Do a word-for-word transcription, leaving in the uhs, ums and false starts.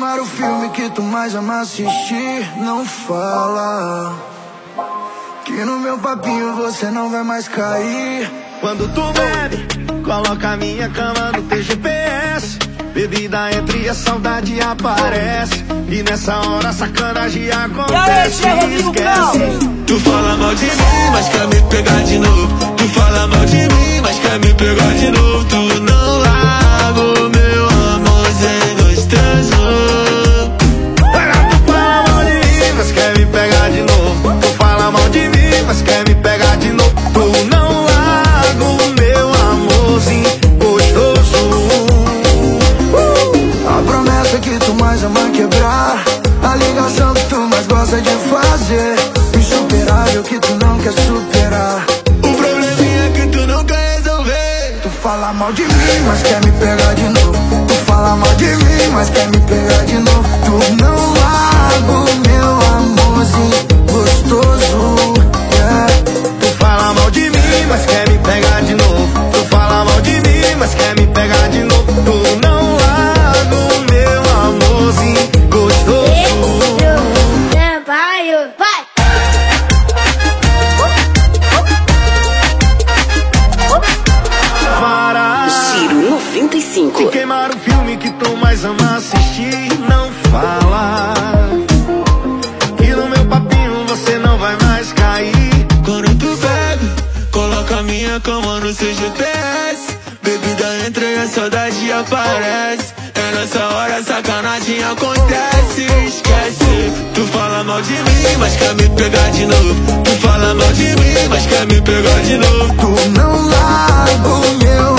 queimar o filme que tu mais ama assistir. Não fala que no meu papinho você não vai mais cair. Quando tu bebe, coloca a minha cama no teu G P S. Bebida entra e a saudade aparece. E nessa hora a sacanagem acontece. Aí, esquece. Tu fala mal de mim, mas quer me pegar de novo. Tu fala mal de mim, mas quer me pegar de novo. Tu não larga o meu amorzinho gostoso. Tu fala mal de mim, mas quer me pegar de novo. Tu fala mal de mim, mas quer me pegar de novo. Tu não larga o meu amorzinho gostoso. A promessa que tu mais ama quebrar, a ligação que tu mais gosta de fazer, insuperável que tu não quer superar. O probleminha que tu não quer resolver. Tu fala mal de mim, mas quer me pegar de novo. Tu fala mal de mim, mas quer me pegar de novo. Tu não larga o meu amorzinho gostoso, yeah. Tu fala mal de mim, mas quer me pegar de novo. Tu fala mal de mim, mas quer me pegar de novo. Tu não larga o meu amorzinho gostoso. Vai! Para Giro noventa e cinco. de queimar o filme que tu mais ama assistir. Não fala que no meu papinho você não vai mais cair. Quando tu bebe, coloca a minha cama no seu G P S. Bebida entra e a saudade aparece. É nessa hora a sacanagem acontece. Esquece. Tu fala mal de mim, mas quer me pegar de novo. Tu fala mal de mim, mas quer me pegar de novo. Tu não larga o meu